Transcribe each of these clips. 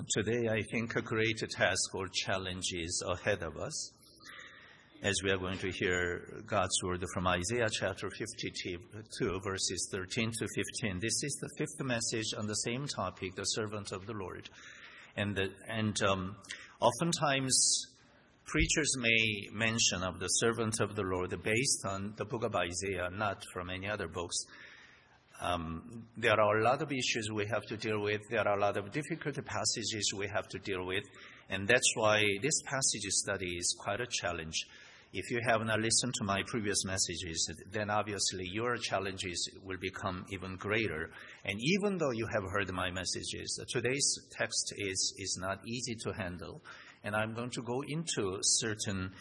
Today, I think a great task or challenge is ahead of us as we are going to hear God's word from Isaiah chapter 52, verses 13 to 15. This is the fifth message on the same topic, the servant of the Lord. And oftentimes, preachers may mention of the servant of the Lord based on the book of Isaiah, not from any other books. There are a lot of issues we have to deal with. There are a lot of difficult passages we have to deal with. And that's why this passage study is quite a challenge. If you have not listened to my previous messages, then obviously your challenges will become even greater. And even though you have heard my messages, today's text is not easy to handle. And I'm going to go into certain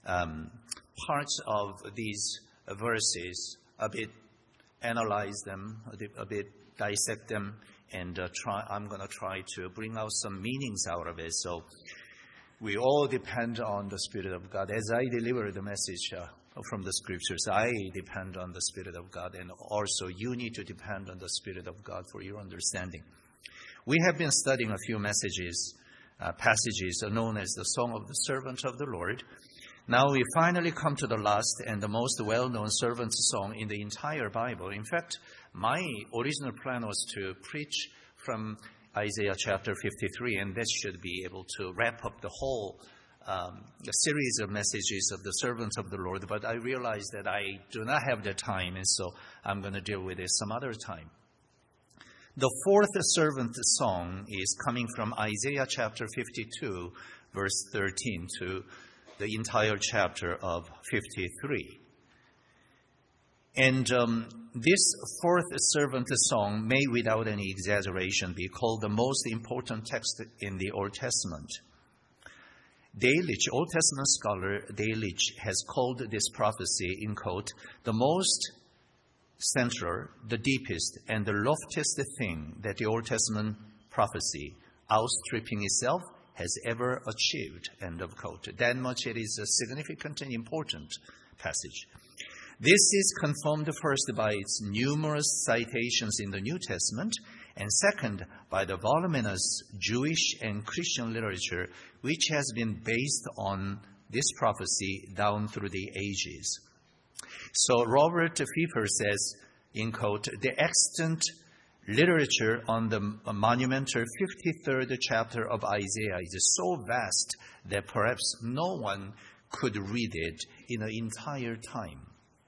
parts of these verses a bit, analyze them, a bit dissect them, and I'm going to try to bring out some meanings out of it. So we all depend on the Spirit of God. As I deliver the message from the Scriptures, I depend on the Spirit of God, and also you need to depend on the Spirit of God for your understanding. We have been studying a few passages known as the Song of the Servant of the Lord. Now we finally come to the last and the most well-known servant's song in the entire Bible. In fact, my original plan was to preach from Isaiah chapter 53, and that should be able to wrap up the whole series of messages of the servant of the Lord. But I realized that I do not have the time, and so I'm going to deal with it some other time. The fourth servant song is coming from Isaiah chapter 52, verse 13 to the entire chapter of 53. And this fourth servant song may, without any exaggeration, be called the most important text in the Old Testament. Delitzsch, Old Testament scholar Delitzsch, has called this prophecy, in quote, the most central, the deepest, and the loftiest thing that the Old Testament prophecy, outstripping itself, has ever achieved, end of quote. That much it is a significant and important passage. This is confirmed first by its numerous citations in the New Testament, and second by the voluminous Jewish and Christian literature which has been based on this prophecy down through the ages. So Robert Pfeffer says, in quote, the extant literature on the monumental 53rd chapter of Isaiah is so vast that perhaps no one could read it in an entire time.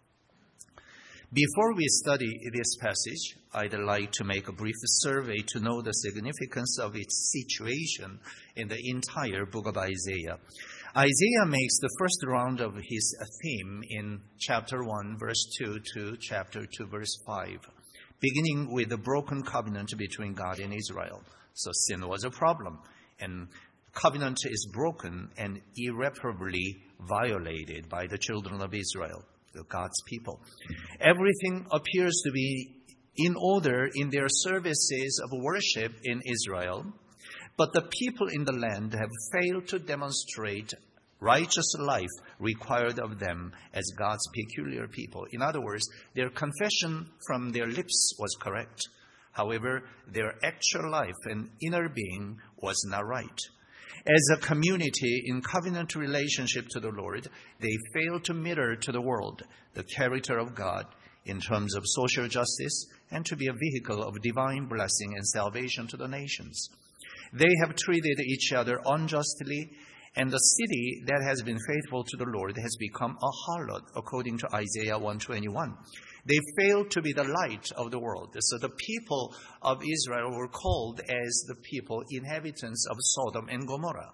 Before we study this passage, I'd like to make a brief survey to know the significance of its situation in the entire book of Isaiah. Isaiah makes the first round of his theme in chapter 1, verse 2 to chapter 2, verse 5, beginning with the broken covenant between God and Israel. So sin was a problem, and covenant is broken and irreparably violated by the children of Israel, God's people. Everything appears to be in order in their services of worship in Israel, but the people in the land have failed to demonstrate righteous life required of them as God's peculiar people. In other words, their confession from their lips was correct. However, their actual life and inner being was not right. As a community in covenant relationship to the Lord, they failed to mirror to the world the character of God in terms of social justice and to be a vehicle of divine blessing and salvation to the nations. They have treated each other unjustly, and the city that has been faithful to the Lord has become a harlot, according to Isaiah 121. They failed to be the light of the world. So the people of Israel were called as the people, inhabitants of Sodom and Gomorrah.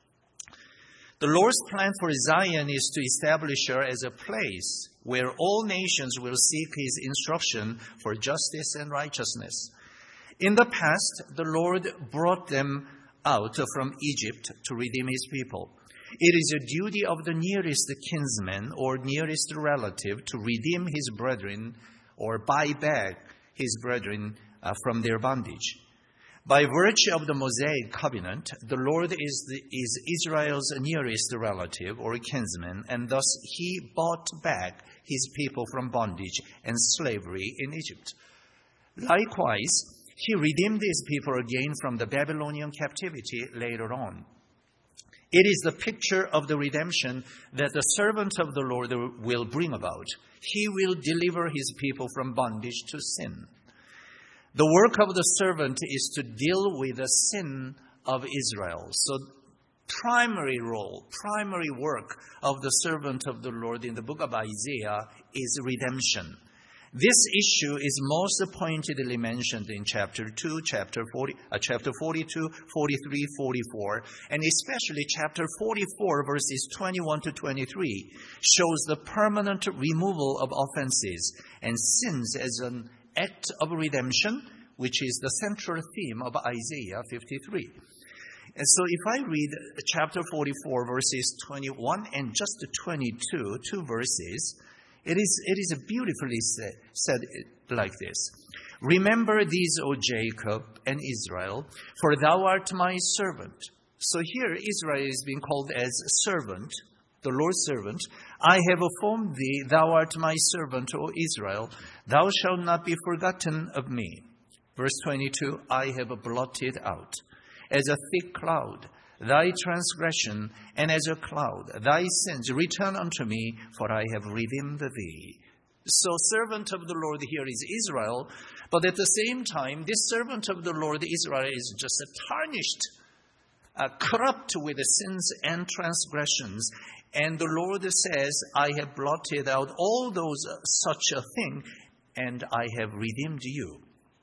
The Lord's plan for Zion is to establish her as a place where all nations will seek his instruction for justice and righteousness. In the past, the Lord brought them out from Egypt to redeem his people. It is a duty of the nearest kinsman or nearest relative to redeem his brethren or buy back his brethren from their bondage. By virtue of the Mosaic covenant, the Lord is Israel's nearest relative or kinsman, and thus he bought back his people from bondage and slavery in Egypt. Likewise, He redeemed his people again from the Babylonian captivity later on. It is the picture of the redemption that the servant of the Lord will bring about. He will deliver his people from bondage to sin. The work of the servant is to deal with the sin of Israel. So primary role, primary work of the servant of the Lord in the book of Isaiah is redemption. This issue is most pointedly mentioned in chapter 2, chapter 42, 43, 44, and especially chapter 44, verses 21 to 23, shows the permanent removal of offenses and sins as an act of redemption, which is the central theme of Isaiah 53. And so if I read chapter 44, verses 21 and just 22, two verses, it is beautifully said like this. Remember these, O Jacob and Israel, for thou art my servant. So here Israel is being called as servant, the Lord's servant. I have formed thee, thou art my servant, O Israel. Thou shalt not be forgotten of me. Verse 22, I have blotted out as a thick cloud thy transgression, and as a cloud thy sins. Return unto me, for I have redeemed thee. So servant of the Lord here is Israel, but at the same time, this servant of the Lord Israel is just tarnished, corrupt with sins and transgressions. And the Lord says, I have blotted out all those such a thing, and I have redeemed you.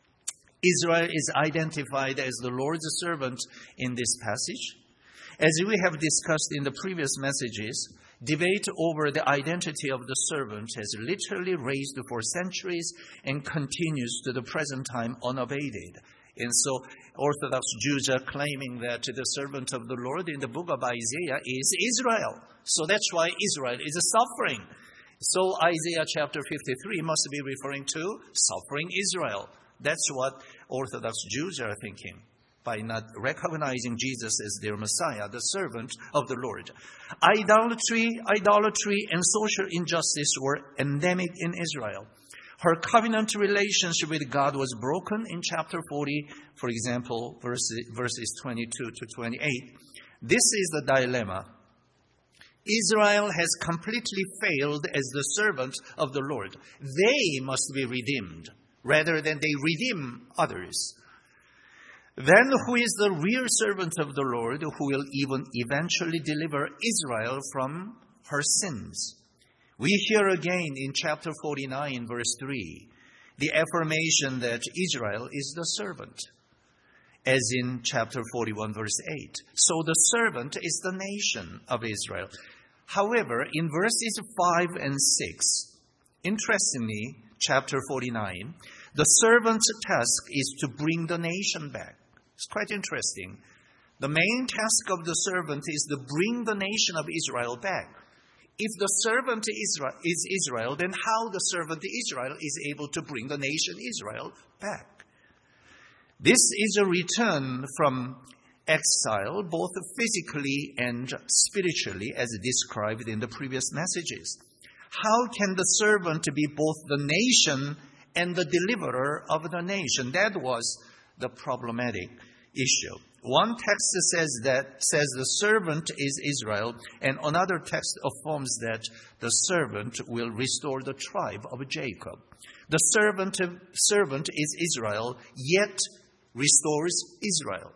Israel is identified as the Lord's servant in this passage. As we have discussed in the previous messages, debate over the identity of the servant has literally raged for centuries and continues to the present time unabated. And so Orthodox Jews are claiming that the servant of the Lord in the book of Isaiah is Israel. So that's why Israel is suffering. So Isaiah chapter 53 must be referring to suffering Israel. That's what Orthodox Jews are thinking, by not recognizing Jesus as their Messiah, the servant of the Lord. Idolatry, and social injustice were endemic in Israel. Her covenant relationship with God was broken in chapter 40, for example, verses 22 to 28. This is the dilemma. Israel has completely failed as the servant of the Lord. They must be redeemed, rather than they redeem others. Then who is the real servant of the Lord who will even eventually deliver Israel from her sins? We hear again in chapter 49, verse 3, the affirmation that Israel is the servant, as in chapter 41, verse 8. So the servant is the nation of Israel. However, in verses 5 and 6, interestingly, chapter 49, the servant's task is to bring the nation back. It's quite interesting. The main task of the servant is to bring the nation of Israel back. If the servant is Israel, then how the servant Israel is able to bring the nation Israel back? This is a return from exile, both physically and spiritually, as described in the previous messages. How can the servant be both the nation and the deliverer of the nation? That was the problematic issue. One text says the servant is Israel, and another text affirms that the servant will restore the tribe of Jacob. The servant is Israel, yet restores Israel.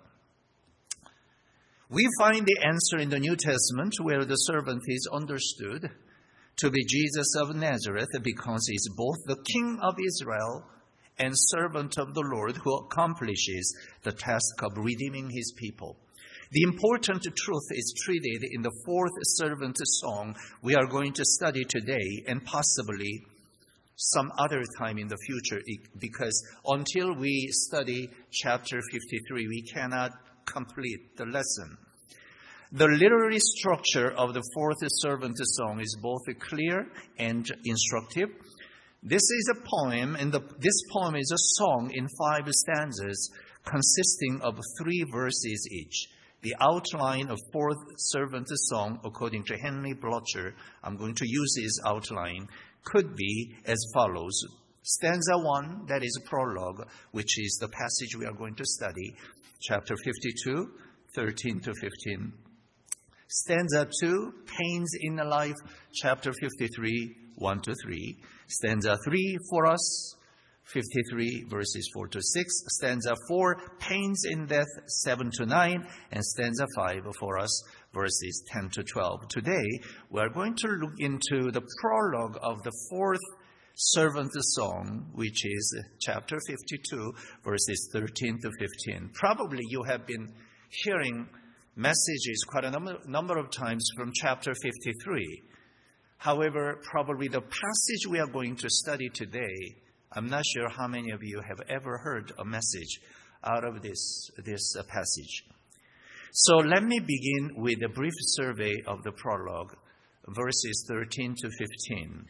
We find the answer in the New Testament, where the servant is understood to be Jesus of Nazareth, because he is both the King of Israel and servant of the Lord, who accomplishes the task of redeeming his people. The important truth is treated in the fourth servant song we are going to study today, and possibly some other time in the future, because until we study chapter 53, we cannot complete the lesson. The literary structure of the fourth servant song is both clear and instructive. This is a poem, and this poem is a song in 5 stanzas consisting of 3 verses each. The outline of fourth servant song, according to Henry Blotcher, I'm going to use his outline, could be as follows. Stanza 1, that is a prologue, which is the passage we are going to study, chapter 52, 13 to 15. Stanza 2, Pains in the Life, chapter 53, 1 to 3. Stanza 3, For Us, 53, verses 4 to 6. Stanza 4, Pains in Death, 7 to 9. And stanza 5, For Us, verses 10 to 12. Today, we are going to look into the prologue of the fourth servant song, which is chapter 52, verses 13 to 15. Probably you have been hearing messages quite a number of times from chapter 53. However, probably the passage we are going to study today, I'm not sure how many of you have ever heard a message out of this passage. So let me begin with a brief survey of the prologue, verses 13 to 15.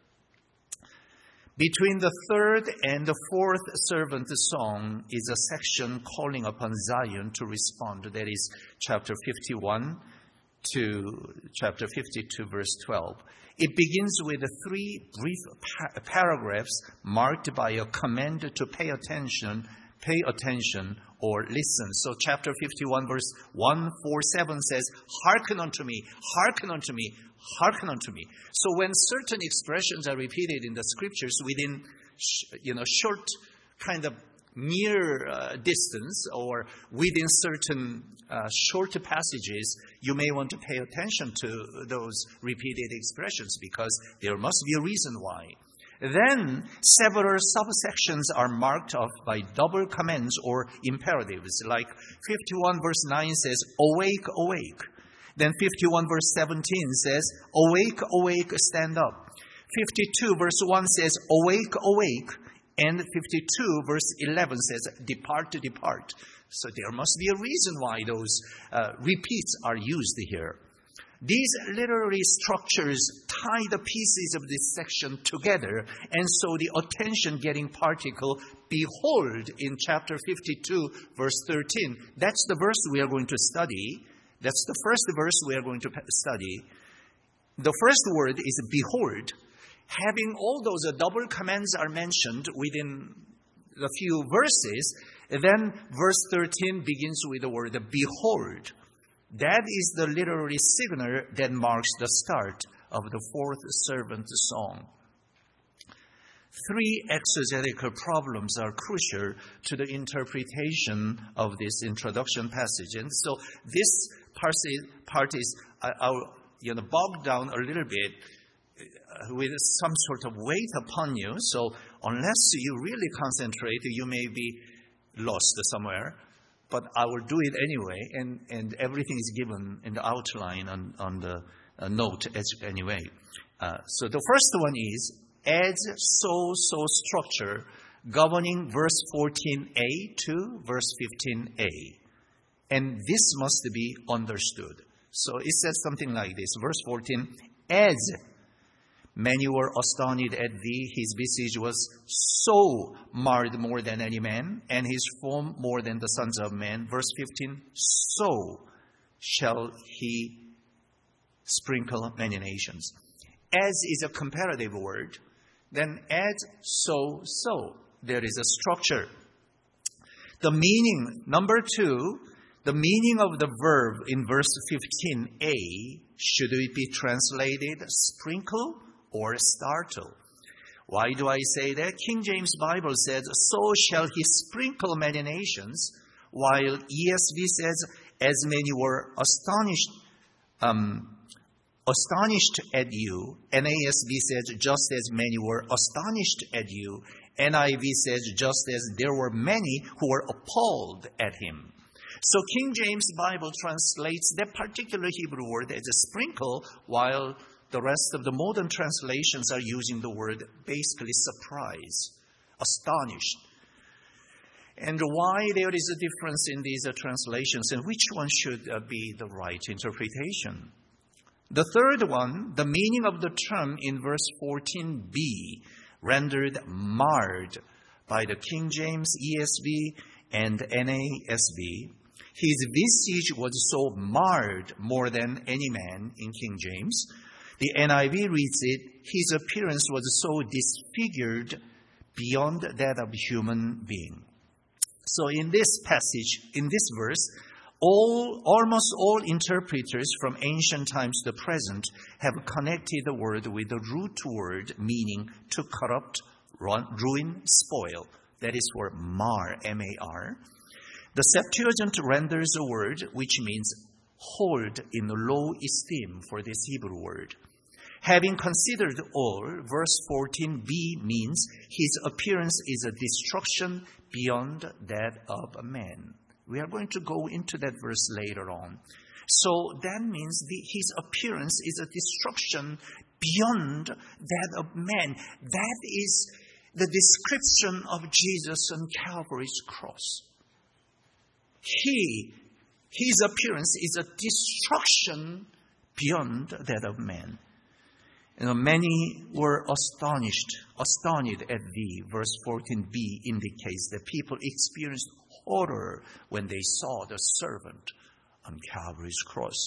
Between the third and the fourth servant song is a section calling upon Zion to respond. That is chapter 51 to chapter 52, verse 12. It begins with three brief paragraphs marked by a command to pay attention, or listen. So chapter 51, verse 147 says, Hearken unto me, hearken unto me, hearken unto me. So when certain expressions are repeated in the scriptures within, short kind of near distance or within certain short passages, you may want to pay attention to those repeated expressions because there must be a reason why. Then several subsections are marked off by double commands or imperatives, like 51 verse 9 says, Awake, awake. Then 51 verse 17 says, Awake, awake, stand up. 52 verse 1 says, Awake, awake. And 52 verse 11 says, Depart, depart. So there must be a reason why those repeats are used here. These literary structures tie the pieces of this section together, and so the attention-getting particle, behold, in chapter 52, verse 13, that's the verse we are going to study. That's the first verse we are going to study. The first word is behold. Having all those double commands are mentioned within a few verses, then verse 13 begins with the word behold. That is the literary signal that marks the start of the fourth servant song. Three exegetical problems are crucial to the interpretation of this introduction passage. And so this part is bogged down a little bit with some sort of weight upon you. So unless you really concentrate, you may be lost somewhere. But I will do it anyway, and everything is given in the outline on the note anyway. So the first one is as so structure governing verse 14a to verse 15a. And this must be understood. So it says something like this. Verse 14, as many were astonished at thee, his visage was so marred more than any man, and his form more than the sons of men. Verse 15, so shall he sprinkle many nations. As is a comparative word, then as, so. There is a structure. The meaning, number 2, the meaning of the verb in verse 15a, should it be translated sprinkle or startle? Why do I say that? King James Bible says, so shall he sprinkle many nations, while ESV says, as many were astonished at you. NASB says, just as many were astonished at you. NIV says, just as there were many who were appalled at him. So King James Bible translates that particular Hebrew word as a sprinkle, while the rest of the modern translations are using the word basically surprise, astonished. And why there is a difference in these translations and which one should be the right interpretation? The third one, the meaning of the term in verse 14b, rendered marred by the King James, ESV, and NASB. His visage was so marred more than any man in King James. The NIV reads it, his appearance was so disfigured beyond that of human being. So in this passage, in this verse, almost all interpreters from ancient times to the present have connected the word with the root word meaning to corrupt, ruin, spoil. That is for mar, M-A-R. The Septuagint renders a word which means hold in low esteem for this Hebrew word. Having considered all, verse 14b means his appearance is a destruction beyond that of a man. We are going to go into that verse later on. So that means his appearance is a destruction beyond that of man. That is the description of Jesus on Calvary's cross. His appearance is a destruction beyond that of man. Many were astonished at thee. Verse 14b indicates that people experienced horror when they saw the servant on Calvary's cross.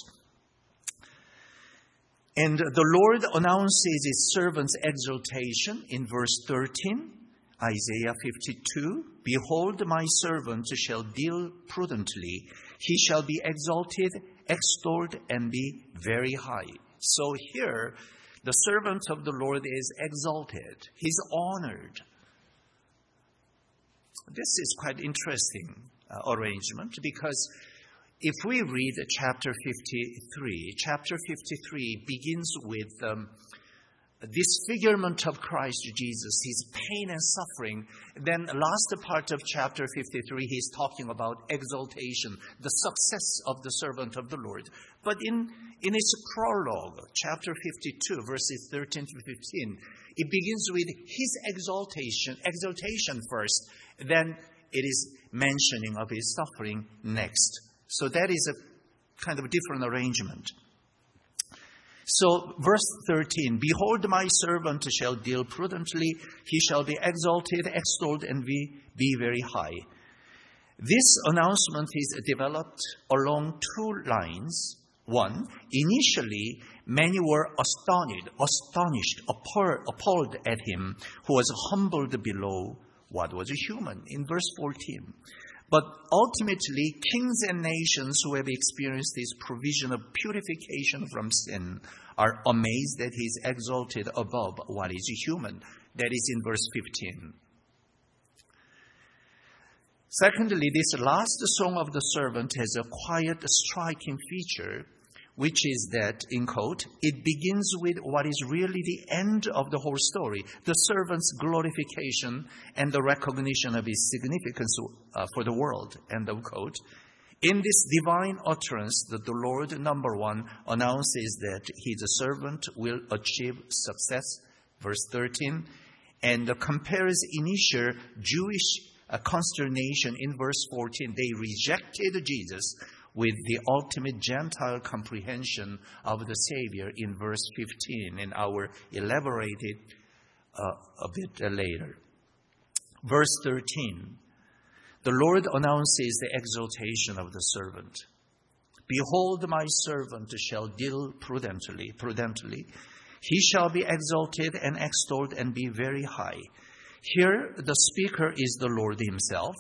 And the Lord announces his servant's exaltation in verse 13, Isaiah 52. Behold, my servant shall deal prudently. He shall be exalted, extolled, and be very high. So here, the servant of the Lord is exalted. He's honored. This is quite interesting arrangement, because if we read chapter 53 begins with disfigurement of Christ Jesus, his pain and suffering. Then last part of chapter 53, he's talking about exaltation, the success of the servant of the Lord. But in its prologue, chapter 52, verses 13 to 15, it begins with his exaltation first, then it is mentioning of his suffering next. So that is a kind of different arrangement. So verse 13, behold, my servant shall deal prudently. He shall be exalted, extolled, and be very high. This announcement is developed along two lines. One, initially, many were astonished, appalled at him who was humbled below what was human, in verse 14. But ultimately, kings and nations who have experienced this provision of purification from sin are amazed that he is exalted above what is human. That is in verse 15. Secondly, this last song of the servant has a quiet, striking feature, which is that, in quote, it begins with what is really the end of the whole story, the servant's glorification and the recognition of his significance for the world, end of quote. In this divine utterance, the Lord, number one, announces that his servant will achieve success, verse 13, and compares initial Jewish consternation in verse 14. They rejected Jesus with the ultimate Gentile comprehension of the Savior in verse 15, and I will elaborate it a bit later. Verse 13, the Lord announces the exaltation of the servant. Behold, my servant shall deal prudently. He shall be exalted and extolled and be very high. Here, the speaker is the Lord himself.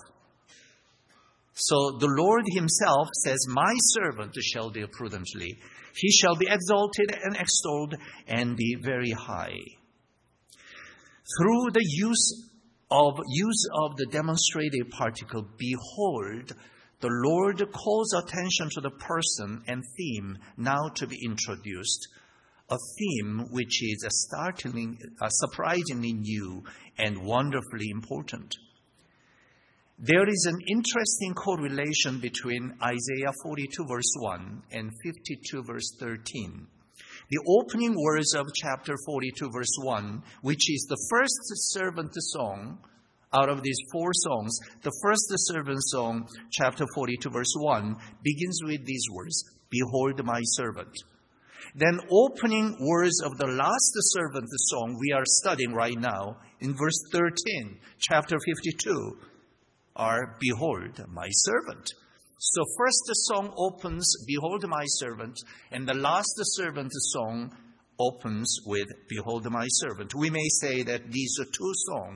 So the Lord himself says, my servant shall deal prudently. He shall be exalted and extolled and be very high. Through the use of the demonstrative particle, behold, the Lord calls attention to the person and theme now to be introduced. A theme which is surprisingly new and wonderfully important. There is an interesting correlation between Isaiah 42 verse 1 and 52 verse 13. The opening words of chapter 42 verse 1, which is the first servant song out of these four songs, the first servant song, chapter 42 verse 1, begins with these words, behold my servant. Then opening words of the last servant song we are studying right now in verse 13, chapter 52, are behold my servant. So first the song opens, behold my servant, and the last servant song opens with behold my servant. We may say that these two songs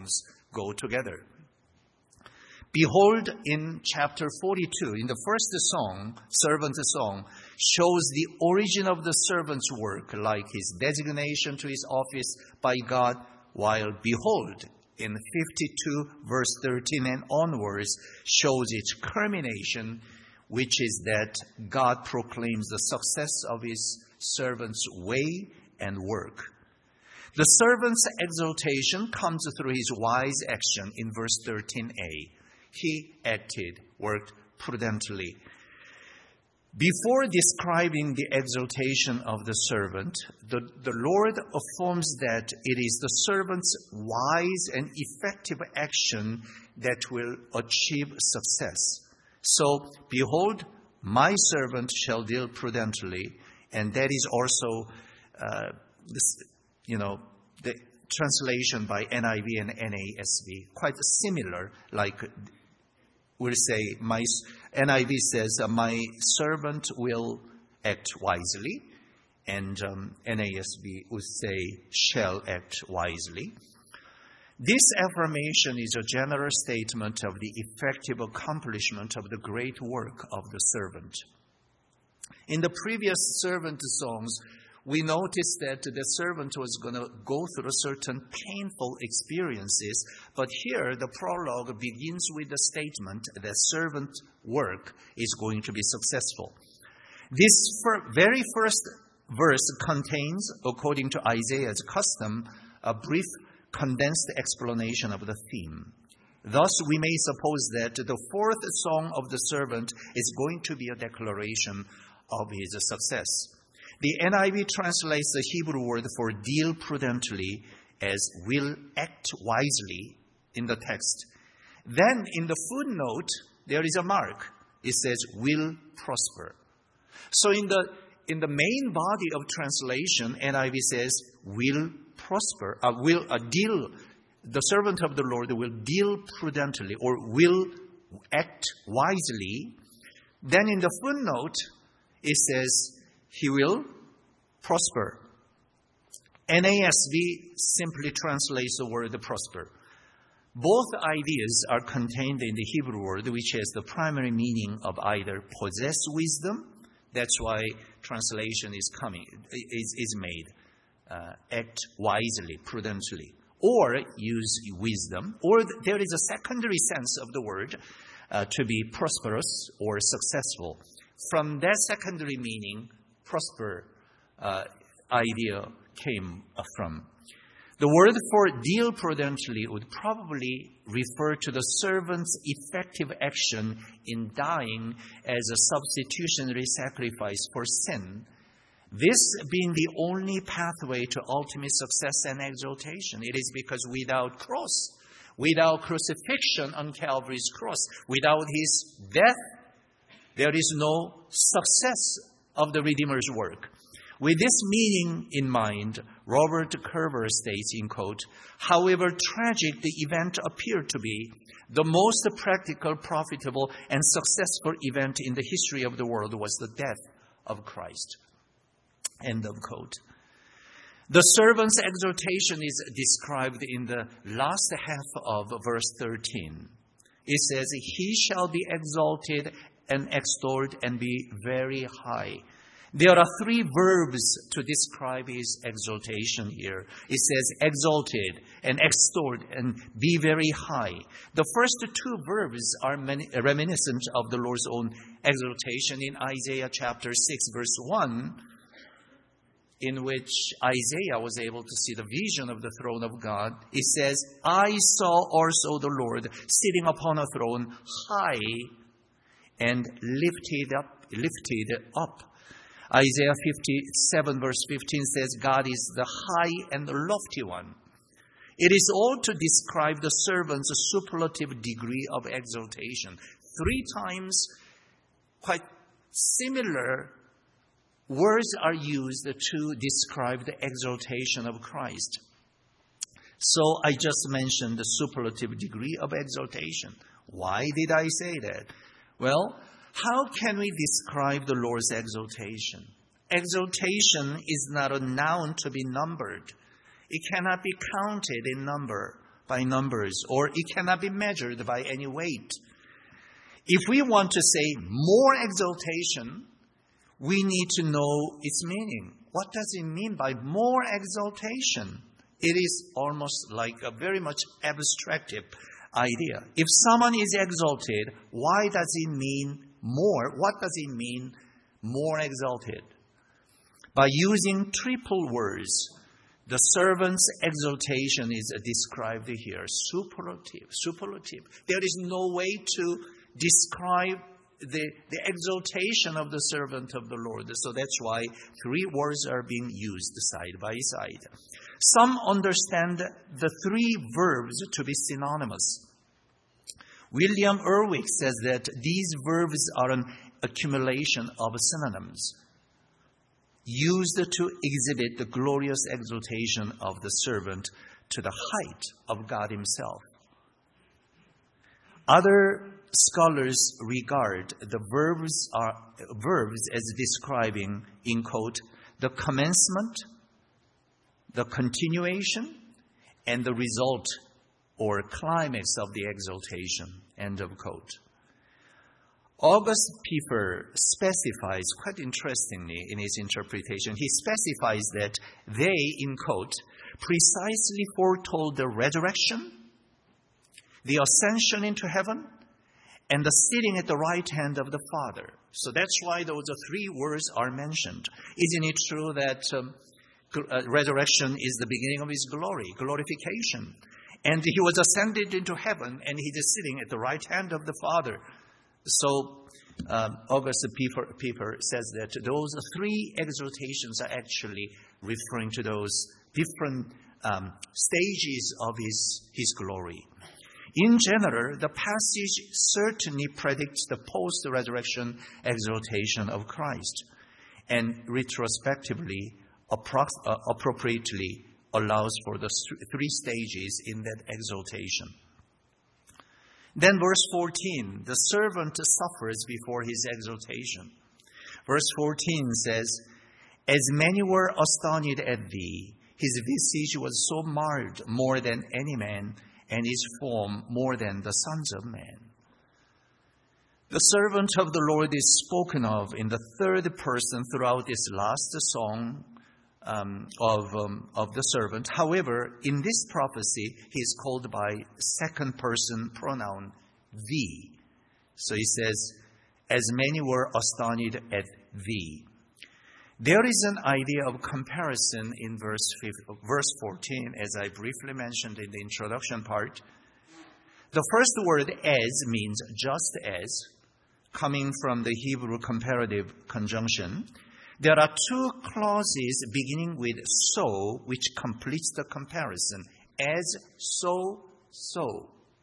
go together. Behold, in chapter 42, in the first song, servant song, shows the origin of the servant's work, like his designation to his office by God, while behold, in 52 verse 13 and onwards, shows its culmination, which is that God proclaims the success of his servant's way and work. The servant's exaltation comes through his wise action in verse 13a. He acted, worked prudently. Before describing the exaltation of the servant, the Lord affirms that it is the servant's wise and effective action that will achieve success. So, behold, my servant shall deal prudently, and that is also, the translation by NIV and NASB, quite similar, like we'll say, NIV says, my servant will act wisely, and NASB would say, shall act wisely. This affirmation is a general statement of the effective accomplishment of the great work of the servant. In the previous servant songs, we noticed that the servant was going to go through certain painful experiences, but here the prologue begins with the statement that servant work is going to be successful. This very first verse contains, according to Isaiah's custom, a brief condensed explanation of the theme. Thus, we may suppose that the fourth song of the servant is going to be a declaration of his success. The NIV translates the Hebrew word for deal prudently as will act wisely in the text. Then in the footnote, there is a mark. It says will prosper. So in the main body of translation, NIV says will prosper, deal. The servant of the Lord will deal prudently or will act wisely. Then in the footnote, it says he will prosper. NASB simply translates the word prosper. Both ideas are contained in the Hebrew word, which has the primary meaning of either possess wisdom, that's why translation is made, act wisely, prudently, or use wisdom, or there is a secondary sense of the word to be prosperous or successful. From that secondary meaning, prosper idea came from. The word for deal prudently would probably refer to the servant's effective action in dying as a substitutionary sacrifice for sin, this being the only pathway to ultimate success and exaltation. It is because without crucifixion on Calvary's cross, without his death, there is no success of the Redeemer's work. With this meaning in mind, Robert Curver states, in quote, however tragic the event appeared to be, the most practical, profitable, and successful event in the history of the world was the death of Christ. End of quote. The servant's exhortation is described in the last half of verse 13. It says, he shall be exalted and extolled and be very high. There are three verbs to describe his exaltation here. It says exalted and extolled and be very high. The first two verbs are reminiscent of the Lord's own exaltation in Isaiah chapter 6 verse 1, in which Isaiah was able to see the vision of the throne of God. It says, I saw also the Lord sitting upon a throne high and lifted up. Isaiah 57 verse 15 says, God is the high and the lofty one. It is all to describe the servant's superlative degree of exaltation. 3 times, quite similar words are used to describe the exaltation of Christ. So I just mentioned the superlative degree of exaltation. Why did I say that? Well, how can we describe the Lord's exaltation? Exaltation is not a noun to be numbered. It cannot be counted in number. by numbers, or it cannot be measured by any weight. If we want to say more exaltation, we need to know its meaning. What does it mean by more exaltation? It is almost like a very much abstract idea. If someone is exalted, why does it mean more? What does it mean more exalted? By using triple words, the servant's exaltation is described here. Superlative. There is no way to describe the exaltation of the servant of the Lord. So that's why three words are being used side by side. Some understand the three verbs to be synonymous. William Erwick says that these verbs are an accumulation of synonyms used to exhibit the glorious exaltation of the servant to the height of God himself. Other scholars regard the verbs as describing, in quote, the commencement, the continuation, and the result or climax of the exaltation, end of quote. August Pieper specifies, quite interestingly in his interpretation, he specifies that they, in quote, precisely foretold the resurrection, the ascension into heaven, and the sitting at the right hand of the Father. So that's why those three words are mentioned. Isn't it true that resurrection is the beginning of his glory, glorification? And he was ascended into heaven, and he is sitting at the right hand of the Father. So August Pieper says that those three exaltations are actually referring to those different stages of his glory. In general, the passage certainly predicts the post-resurrection exaltation of Christ, and retrospectively, appropriately allows for the three stages in that exaltation. Then verse 14, the servant suffers before his exaltation. Verse 14 says, as many were astonished at thee, his visage was so marred more than any man, and his form more than the sons of men. The servant of the Lord is spoken of in the third person throughout this last song of the servant. However, in this prophecy, he is called by second person pronoun, thee. So he says, as many were astonished at thee. There is an idea of comparison in verse 14, as I briefly mentioned in the introduction part. The first word, as, means just as, coming from the Hebrew comparative conjunction. There are two clauses beginning with so, which completes the comparison. As, so, so.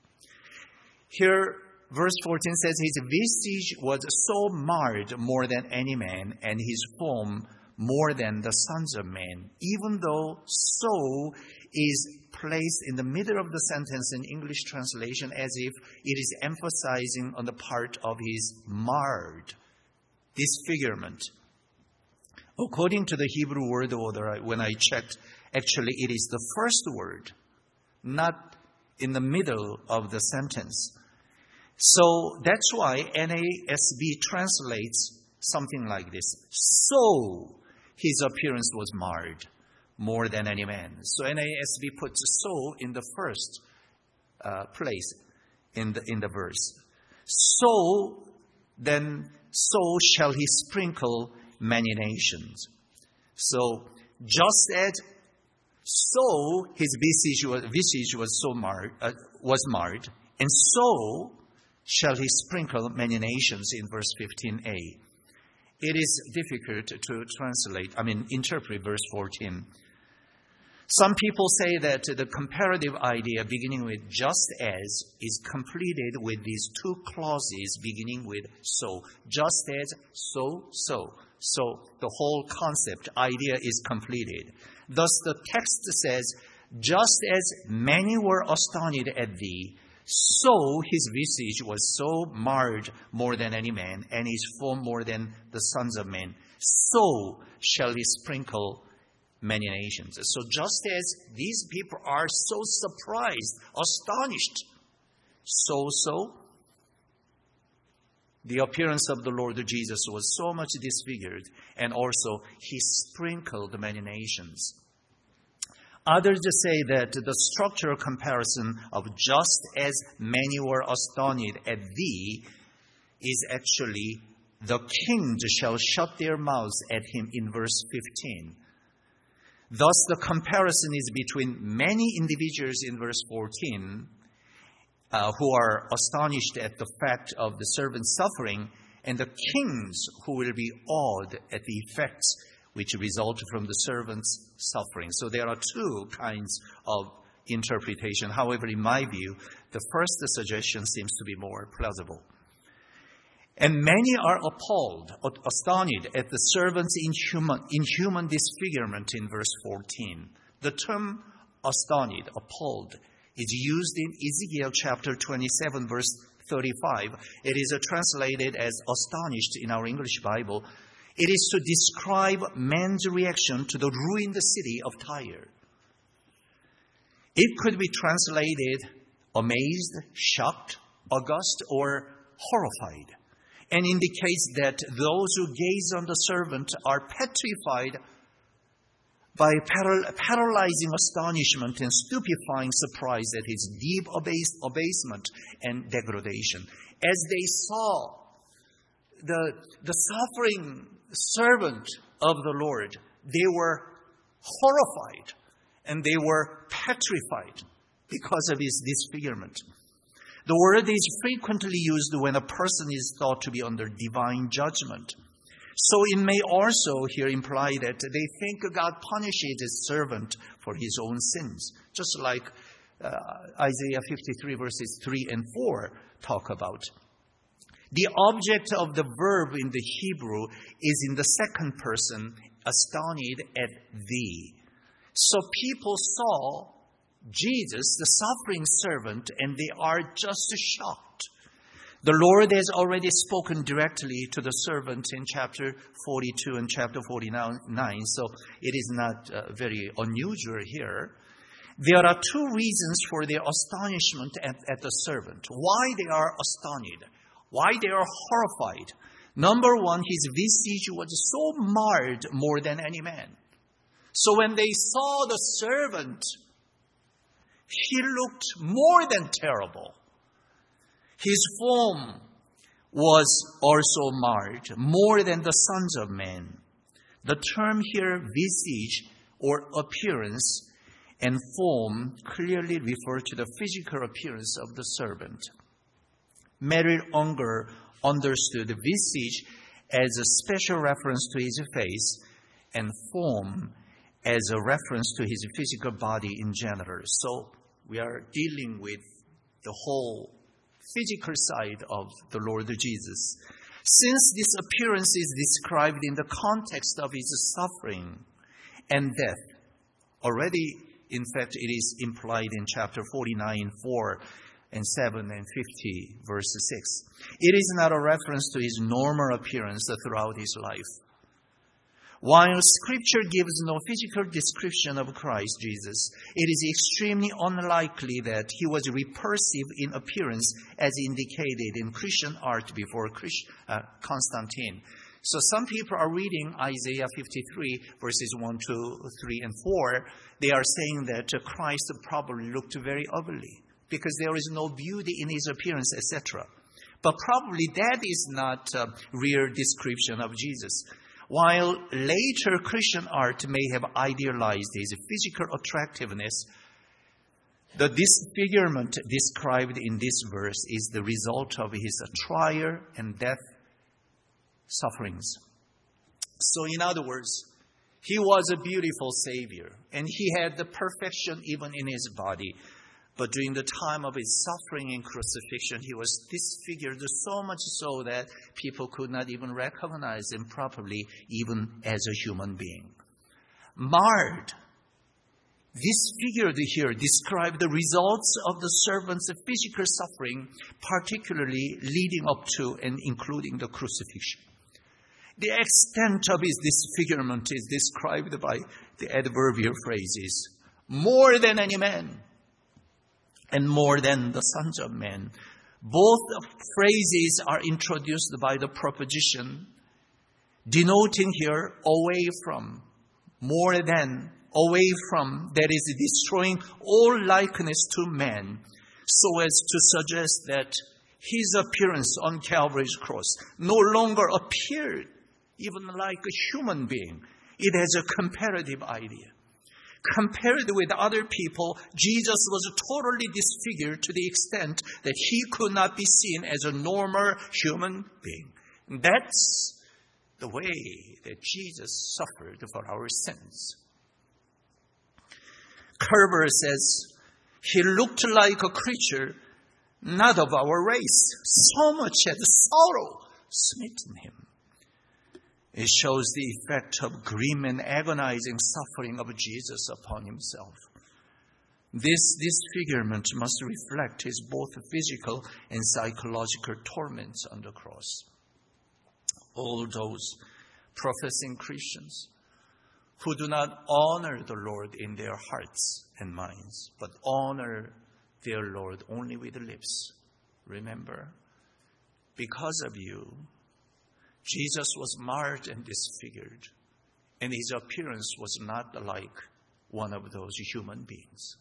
Here, verse 14 says, his visage was so marred more than any man, and his form more than the sons of men. Even though so is placed in the middle of the sentence in English translation as if it is emphasizing on the part of his marred, disfigurement. According to the Hebrew word order, when I checked, actually it is the first word, not in the middle of the sentence. So that's why NASB translates something like this. So his appearance was marred more than any man. So NASB puts so in the first place in the verse. So shall he sprinkle many nations. So just as so his visage was marred, and so shall he sprinkle many nations in verse 15a. It is difficult to interpret verse 14. Some people say that the comparative idea beginning with just as is completed with these two clauses beginning with so. Just as, so, so. So the whole concept, idea is completed. Thus the text says, just as many were astonished at thee, so his visage was so marred more than any man, and his form more than the sons of men. So shall he sprinkle many nations. So just as these people are so surprised, astonished, so the appearance of the Lord Jesus was so much disfigured, and also he sprinkled many nations. Others say that the structural comparison of just as many were astonished at thee is actually the kings shall shut their mouths at him in verse 15. Thus the comparison is between many individuals in verse 14 who are astonished at the fact of the servant's suffering, and the kings who will be awed at the effects which result from the servant's suffering. So there are two kinds of interpretation. However, in my view, the first suggestion seems to be more plausible. And many are appalled, astonished at the servant's inhuman disfigurement in verse 14. The term astonished, appalled, is used in Ezekiel chapter 27, verse 35. It is translated as astonished in our English Bible. It is to describe man's reaction to the ruined city of Tyre. It could be translated amazed, shocked, aghast, or horrified, and indicates that those who gaze on the servant are petrified by paralyzing astonishment and stupefying surprise at his deep abasement and degradation. As they saw the suffering servant of the Lord, they were horrified and they were petrified because of his disfigurement. The word is frequently used when a person is thought to be under divine judgment. So it may also here imply that they think God punishes his servant for his own sins, just like Isaiah 53 verses 3 and 4 talk about. The object of the verb in the Hebrew is in the second person, astonished at thee. So people saw Jesus, the suffering servant, and they are just shocked. The Lord has already spoken directly to the servant in chapter 42 and chapter 49, so it is not very unusual here. There are two reasons for their astonishment at the servant. Why they are astonished, why they are horrified. Number one, his visage was so marred more than any man. So when they saw the servant, he looked more than terrible. His form was also marred, more than the sons of men. The term here, visage or appearance and form, clearly refer to the physical appearance of the servant. Merrill Unger understood visage as a special reference to his face and form as a reference to his physical body in general. So we are dealing with the whole physical side of the Lord Jesus. Since this appearance is described in the context of his suffering and death, already, in fact, it is implied in chapter 49, 4 and 7 and 50, verse 6. It is not a reference to his normal appearance throughout his life. While Scripture gives no physical description of Christ Jesus, it is extremely unlikely that he was repulsive in appearance as indicated in Christian art before Constantine. So some people are reading Isaiah 53, verses 1, 2, 3, and 4. They are saying that Christ probably looked very ugly because there is no beauty in his appearance, etc. But probably that is not a real description of Jesus. While later Christian art may have idealized his physical attractiveness, the disfigurement described in this verse is the result of his trial and death sufferings. So in other words, he was a beautiful Savior, and he had the perfection even in his body. But during the time of his suffering and crucifixion, he was disfigured so much so that people could not even recognize him properly, even as a human being. Marred, disfigured here, describe the results of the servant's physical suffering, particularly leading up to and including the crucifixion. The extent of his disfigurement is described by the adverbial phrase is more than any man and more than the sons of men. Both phrases are introduced by the preposition denoting here away from, more than, away from, that is destroying all likeness to man, so as to suggest that his appearance on Calvary's cross no longer appeared even like a human being. It has a comparative idea. Compared with other people, Jesus was totally disfigured to the extent that he could not be seen as a normal human being. That's the way that Jesus suffered for our sins. Kerber says, he looked like a creature not of our race. So much had sorrow smitten him. It shows the effect of grim and agonizing suffering of Jesus upon himself. This disfigurement must reflect his both physical and psychological torments on the cross. All those professing Christians who do not honor the Lord in their hearts and minds, but honor their Lord only with the lips. Remember, because of you, Jesus was marred and disfigured, and his appearance was not like one of those human beings.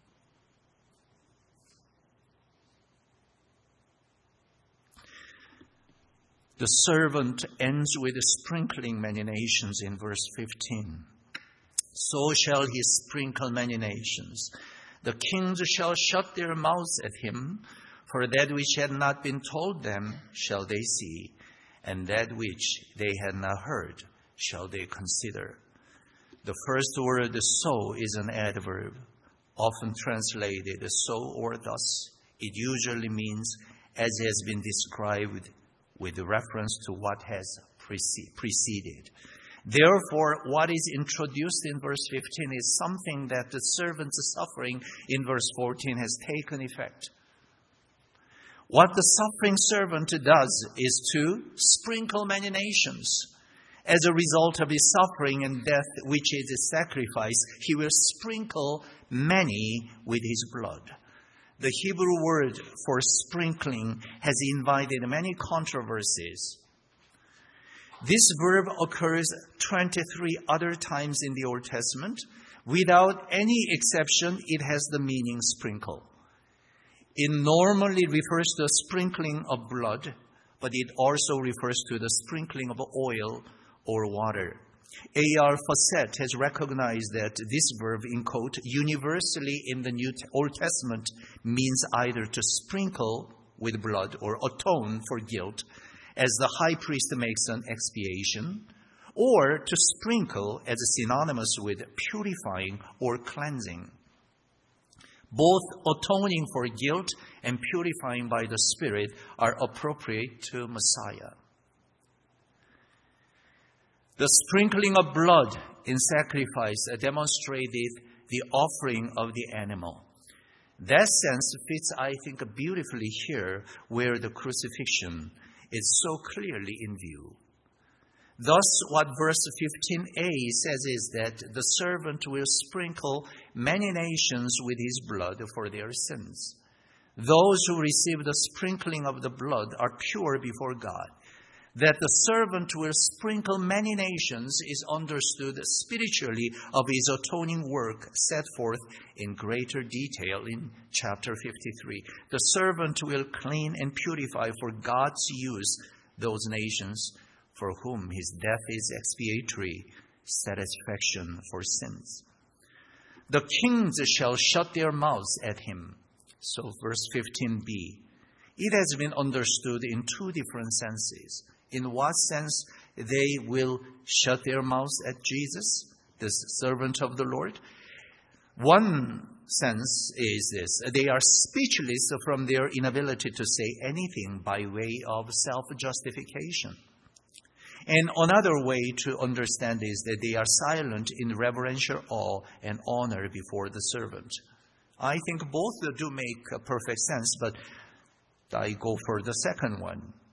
The servant ends with sprinkling many nations in verse 15. So shall he sprinkle many nations. The kings shall shut their mouths at him, for that which had not been told them shall they see, and that which they had not heard shall they consider. The first word, so, is an adverb, often translated so or thus. It usually means as has been described with reference to what has preceded. Therefore, what is introduced in verse 15 is something that the servant's suffering in verse 14 has taken effect. What the suffering servant does is to sprinkle many nations. As a result of his suffering and death, which is a sacrifice, he will sprinkle many with his blood. The Hebrew word for sprinkling has invited many controversies. This verb occurs 23 other times in the Old Testament. Without any exception, it has the meaning sprinkle. It normally refers to the sprinkling of blood, but it also refers to the sprinkling of oil or water. A.R. Fawcett has recognized that this verb, in quote, universally in the Old Testament means either to sprinkle with blood or atone for guilt, as the high priest makes an expiation, or to sprinkle as synonymous with purifying or cleansing. Both atoning for guilt and purifying by the Spirit are appropriate to Messiah. The sprinkling of blood in sacrifice demonstrated the offering of the animal. That sense fits, I think, beautifully here where the crucifixion is so clearly in view. Thus, what verse 15a says is that the servant will sprinkle many nations with his blood for their sins. Those who receive the sprinkling of the blood are pure before God. That the servant will sprinkle many nations is understood spiritually of his atoning work set forth in greater detail in chapter 53. The servant will clean and purify for God's use those nations for whom his death is expiatory satisfaction for sins. The kings shall shut their mouths at him. So verse 15b. It has been understood in two different senses. In what sense they will shut their mouths at Jesus, the servant of the Lord? One sense is this: they are speechless from their inability to say anything by way of self-justification. And another way to understand is that they are silent in reverential awe and honor before the servant. I think both do make perfect sense, but I go for the second one.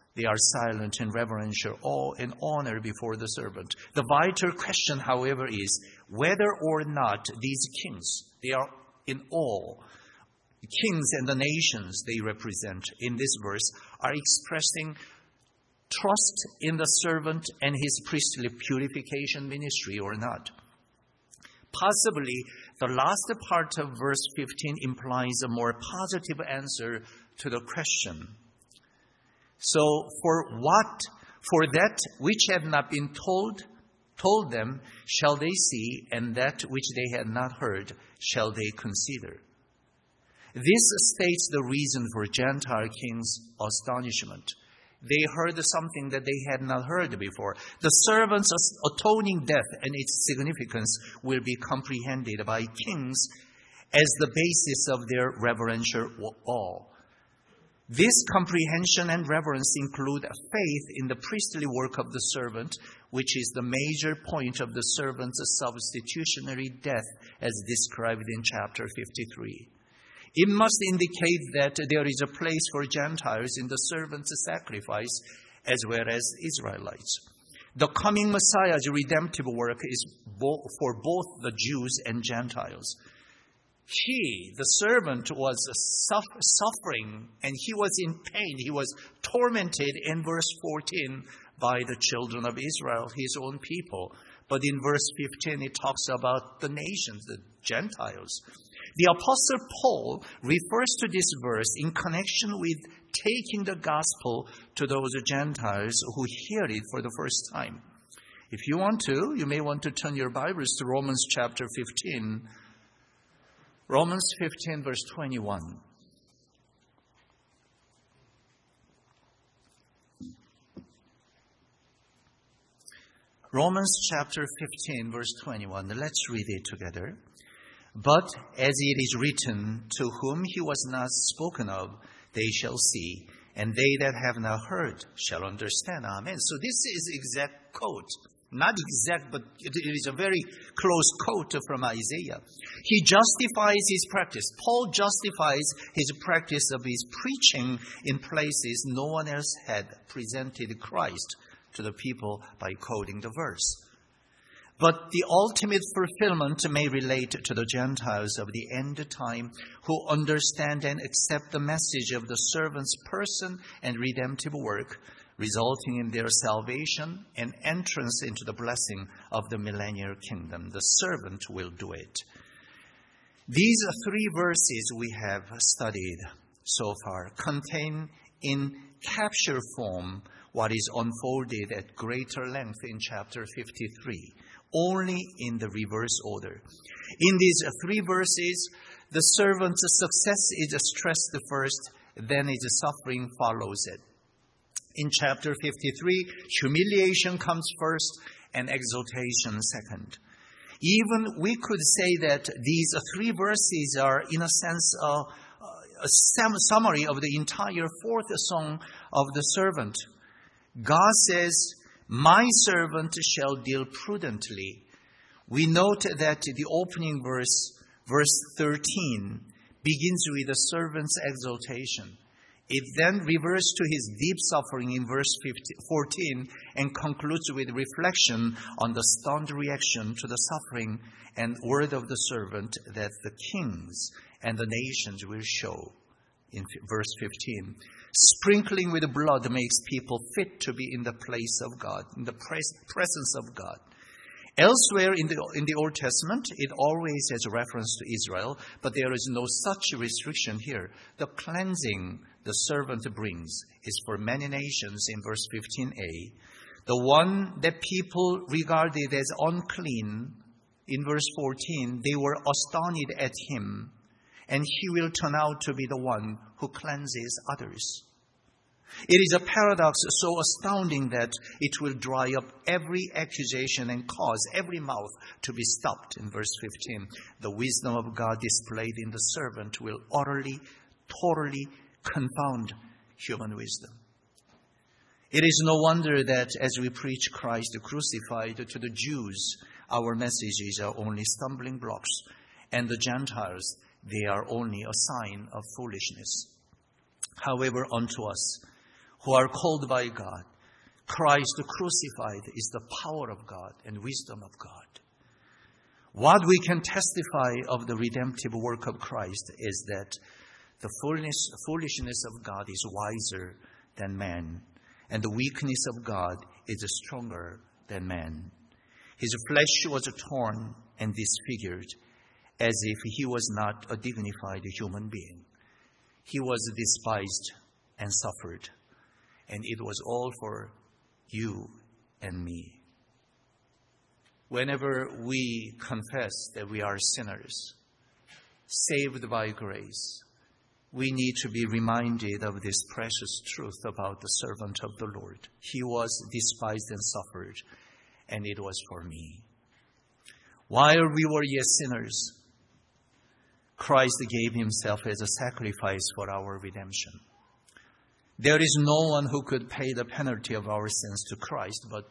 They are silent in reverential awe and honor before the servant. The vital question, however, is whether or not these kings, they are in awe, the kings and the nations they represent in this verse are expressing trust in the servant and his priestly purification ministry or not. Possibly, the last part of verse 15 implies a more positive answer to the question. So, for that which had not been told them shall they see, and that which they had not heard shall they consider. This states the reason for Gentile kings' astonishment. They heard something that they had not heard before. The servant's atoning death and its significance will be comprehended by kings as the basis of their reverential awe. This comprehension and reverence include faith in the priestly work of the servant, which is the major point of the servant's substitutionary death as described in chapter 53. It must indicate that there is a place for Gentiles in the servant's sacrifice as well as Israelites. The coming Messiah's redemptive work is for both the Jews and Gentiles. He, the servant, was suffering and he was in pain. He was tormented in verse 14 by the children of Israel, his own people. But in verse 15, it talks about the nations, the Gentiles. The Apostle Paul refers to this verse in connection with taking the gospel to those Gentiles who hear it for the first time. If you want to, you may want to turn your Bibles to Romans chapter 15. Romans 15, verse 21. Romans chapter 15, verse 21. Let's read it together. But as it is written, to whom he was not spoken of, they shall see, and they that have not heard shall understand. Amen. So this is exact quote. Not exact, but it is a very close quote from Isaiah. He justifies his practice. Paul justifies his practice of his preaching in places no one else had presented Christ to the people by quoting the verse. But the ultimate fulfillment may relate to the Gentiles of the end time who understand and accept the message of the servant's person and redemptive work, resulting in their salvation and entrance into the blessing of the millennial kingdom. The servant will do it. These three verses we have studied so far contain in capture form what is unfolded at greater length in chapter 53, only in the reverse order. In these three verses, the servant's success is stressed first, then his suffering follows it. In chapter 53, humiliation comes first and exaltation second. Even we could say that these three verses are, in a sense, a summary of the entire fourth song of the servant. God says, "My servant shall deal prudently." We note that the opening verse 13, begins with the servant's exaltation. It then reverts to his deep suffering in verse 14 and concludes with reflection on the stunned reaction to the suffering and word of the servant that the kings and the nations will show in verse 15. Sprinkling with blood makes people fit to be in the place of God, in the presence of God. Elsewhere in the Old Testament, it always has a reference to Israel, but there is no such restriction here. The cleansing the servant brings is for many nations in verse 15a. The one that people regarded as unclean in verse 14, they were astonished at him, and he will turn out to be the one who cleanses others. It is a paradox so astounding that it will dry up every accusation and cause every mouth to be stopped. In verse 15, the wisdom of God displayed in the servant will utterly, totally confound human wisdom. It is no wonder that as we preach Christ crucified to the Jews, our messages are only stumbling blocks, and the Gentiles, they are only a sign of foolishness. However, unto us, who are called by God. Christ crucified is the power of God and wisdom of God. What we can testify of the redemptive work of Christ is that the foolishness of God is wiser than man, and the weakness of God is stronger than man. His flesh was torn and disfigured, as if he was not a dignified human being. He was despised and suffered, and it was all for you and me. Whenever we confess that we are sinners, saved by grace, we need to be reminded of this precious truth about the servant of the Lord. He was despised and suffered, and it was for me. While we were yet sinners, Christ gave himself as a sacrifice for our redemption. There is no one who could pay the penalty of our sins to Christ, but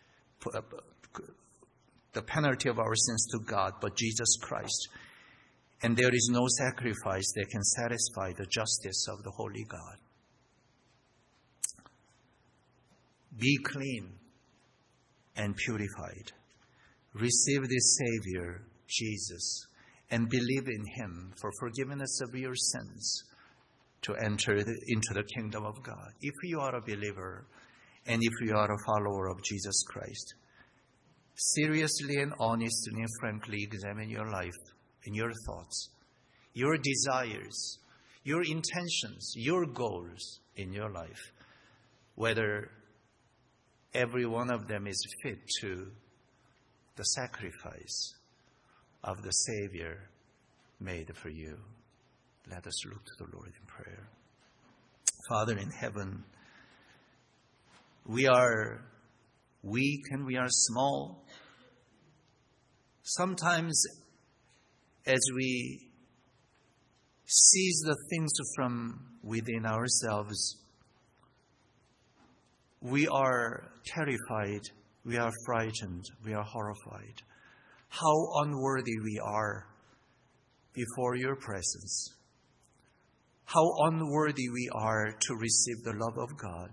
the penalty of our sins to God, but Jesus Christ. And there is no sacrifice that can satisfy the justice of the Holy God. Be clean and purified. Receive this Savior, Jesus, and believe in him for forgiveness of your sins to enter into the kingdom of God. If you are a believer and if you are a follower of Jesus Christ, seriously and honestly and frankly examine your life and your thoughts, your desires, your intentions, your goals in your life, whether every one of them is fit to the sacrifice of the Savior made for you. Let us look to the Lord in prayer. Father in heaven, we are weak and we are small. Sometimes as we seize the things from within ourselves, we are terrified, we are frightened, we are horrified. How unworthy we are before your presence. How unworthy we are to receive the love of God,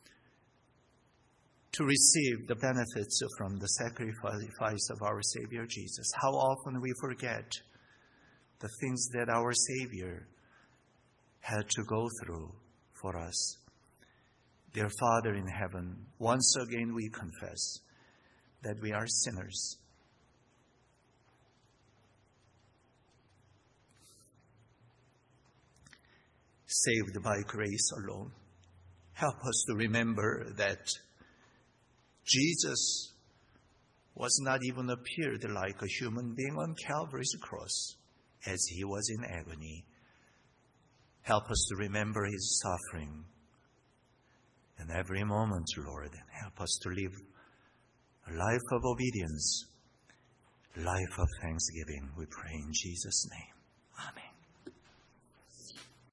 to receive the benefits from the sacrifice of our Savior Jesus. How often we forget the things that our Savior had to go through for us. Dear Father in heaven, once again we confess that we are sinners. Saved by grace alone. Help us to remember that Jesus was not even appeared like a human being on Calvary's cross as he was in agony. Help us to remember his suffering in every moment, Lord, and help us to live a life of obedience, a life of thanksgiving. We pray in Jesus' name.